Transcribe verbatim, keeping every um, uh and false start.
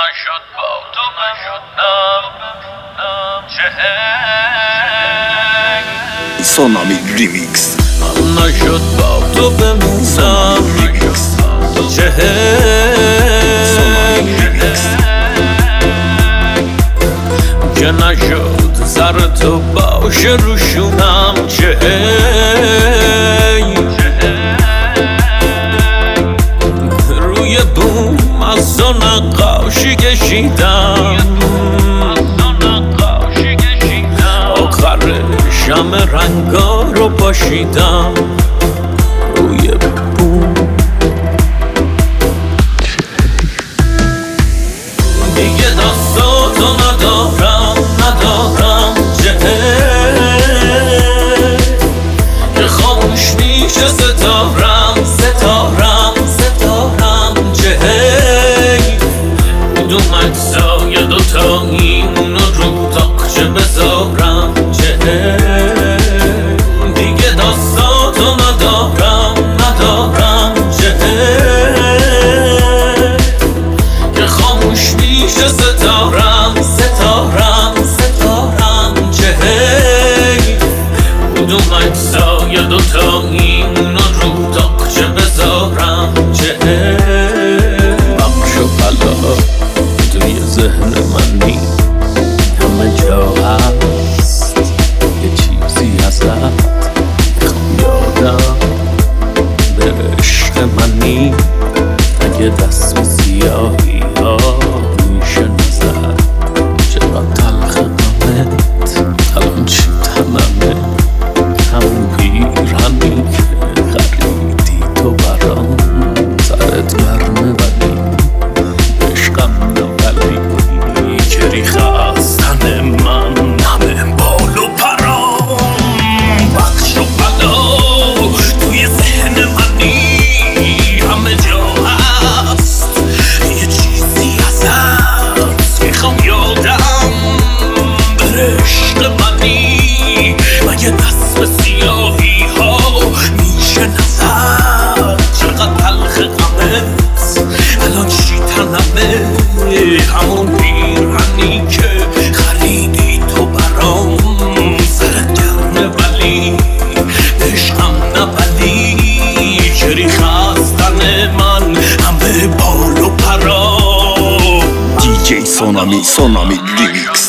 نشد با تو بمونم چه سونامی ریمیکس نشد با تو بمونم چه که نشد سر تو باشه روشونم چه روی بوم از تو نقاشی کشیدم آخر شم رنگا رو پاشیدم روی بوم دیگه دستاتو ندارم ندارم چه که خاموش میشه ستارم ستارم ستارم چه کدوم اجزای دوتاییمونو رو تاقچه بذارم چه دیگه دستاتو ندارم ندارم چه که خاموش میشه ستارم ستارم ستارم چه کدوم اجزای دوتاییمونو رو تاقچه بذارم چه بخش و بلا توی ذهن منی همه جا هست یه چیزی ازت میخوام یادم به عشق منی اگه دست سیاهی ها میشه نزد چقدر تلخ غمت الان چی تنمه همون پیرهنی که خریدی تو برام سرت گرمه ولی عشقم نولی که ریخه از تن من همه بال و پرام بخش و بلا توی ذهن منی همه جا هست یه چیزی ازت میخوام یادم بره عشق منی مگه دست به سیاهی ها میشه نزد چقدر تلخ غمت الان چی تنمه همون پیرهنی که خریدی تو برام سرت گرمه ولی عشقم نبلی که ریخه از تن من همه بال و پرا دی جی سونامی سونامی ریمیکس